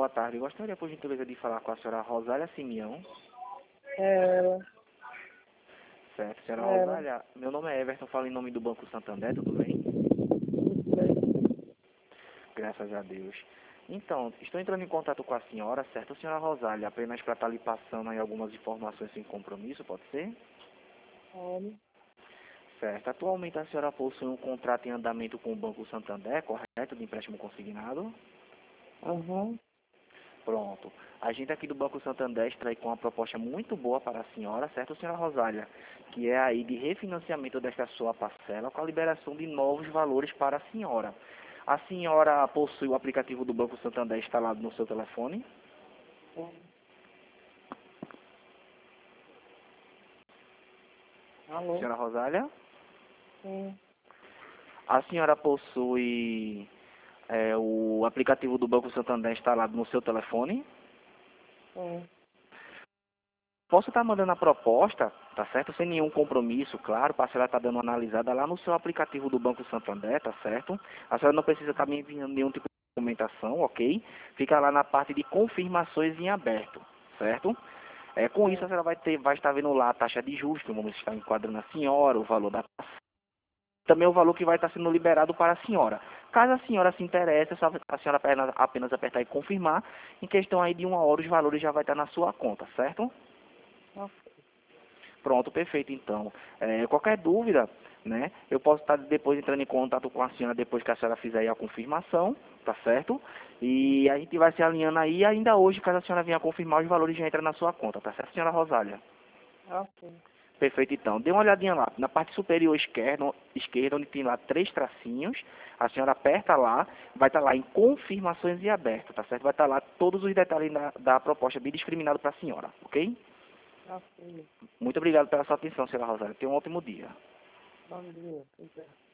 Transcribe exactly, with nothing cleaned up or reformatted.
boa tarde. Gostaria, por gentileza, de falar com a senhora Rosália Simeão. É ela. Certo, senhora É ela. Rosália, meu nome é Everton, falo em nome do Banco Santander, tudo bem? Isso aí. Graças a Deus. Então, estou entrando em contato com a senhora, certo, senhora Rosália, apenas para estar lhe passando aí algumas informações sem compromisso, pode ser? Olha. Certo. Atualmente a senhora possui um contrato em andamento com o Banco Santander, correto, de empréstimo consignado? Aham. Pronto. A gente aqui do Banco Santander está aí com uma proposta muito boa para a senhora, certo, senhora Rosália? Que é aí de refinanciamento desta sua parcela com a liberação de novos valores para a senhora. A senhora possui o aplicativo do Banco Santander instalado no seu telefone? É. Alô? Senhora Rosália? Sim. A senhora possui é, o aplicativo do Banco Santander instalado no seu telefone? Sim. Posso estar mandando a proposta, tá certo? Sem nenhum compromisso, claro, para a senhora estar dando uma analisada lá no seu aplicativo do Banco Santander, tá certo? A senhora não precisa estar me enviando nenhum tipo de documentação, ok? Fica lá na parte de confirmações em aberto, certo? É, com isso a Sim. senhora vai, ter, vai estar vendo lá a taxa de juros, que vamos estar enquadrando a senhora, o valor da também o valor que vai estar sendo liberado para a senhora. Caso a senhora se interesse, é só a senhora apenas, apenas apertar e confirmar. Em questão aí de uma hora, os valores já vai estar na sua conta, certo? Ok. Pronto, perfeito então. É, qualquer dúvida, né, eu posso estar depois entrando em contato com a senhora depois que a senhora fizer aí a confirmação, tá certo? E a gente vai se alinhando aí, ainda hoje, caso a senhora venha confirmar, os valores já entram na sua conta, tá certo, senhora Rosália? Ok. Perfeito então. Dê uma olhadinha lá, na parte superior esquerda, esquerda onde tem lá três tracinhos, a senhora aperta lá, vai estar lá em confirmações e aberto, tá certo? Vai estar lá todos os detalhes da, da proposta bem discriminado para a senhora, ok? Ok. Muito obrigado pela sua atenção, senhora Rosália. Tenha um ótimo dia. Bom dia. Obrigado.